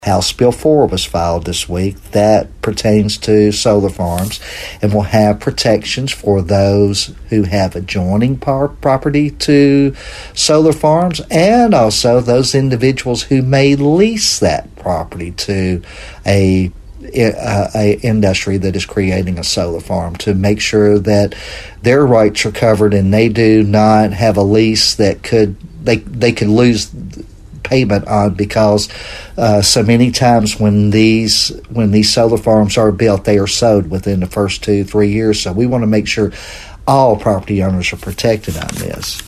House Bill 4 was filed this week that pertains to solar farms and will have protections for those who have adjoining property to solar farms and also those individuals who may lease that property to a industry that is creating a solar farm, to make sure that their rights are covered and they do not have a lease that they could lose payment on, because so many times when these solar farms are built, they are sold within the first 2-3 years. So we want to make sure all property owners are protected on this.